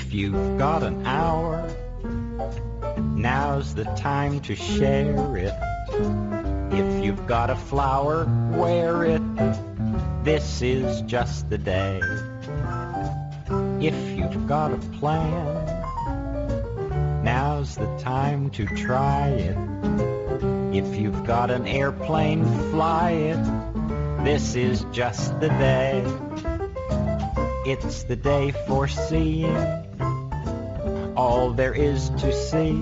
If you've got an hour, now's the time to share it. If you've got a flower, wear it. This is just the day. If you've got a plan, now's the time to try it. If you've got an airplane, fly it. This is just the day. It's the day for seeing all there is to see.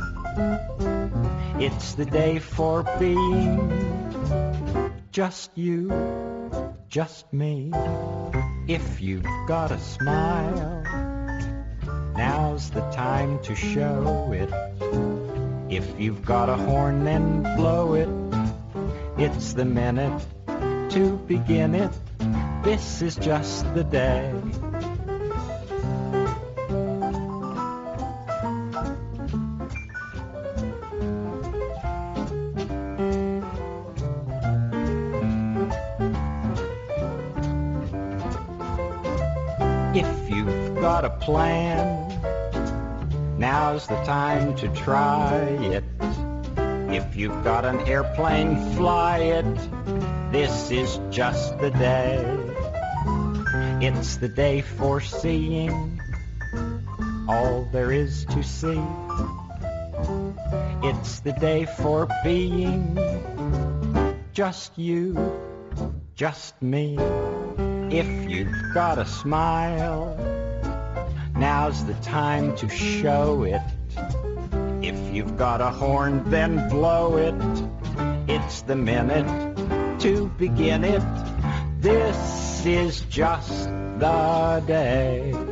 It's the day for being just you, just me. If you've got a smile, now's the time to show it. If you've got a horn, then blow it. It's the minute to begin it. This is just the day. If you've got a plan, now's the time to try it. If you've got an airplane, fly it. This is just the day. It's the day for seeing all there is to see. It's the day for being just you, just me. If you've got a smile, now's the time to show it. If you've got a horn, then blow it. It's the minute to begin it. This is just the day.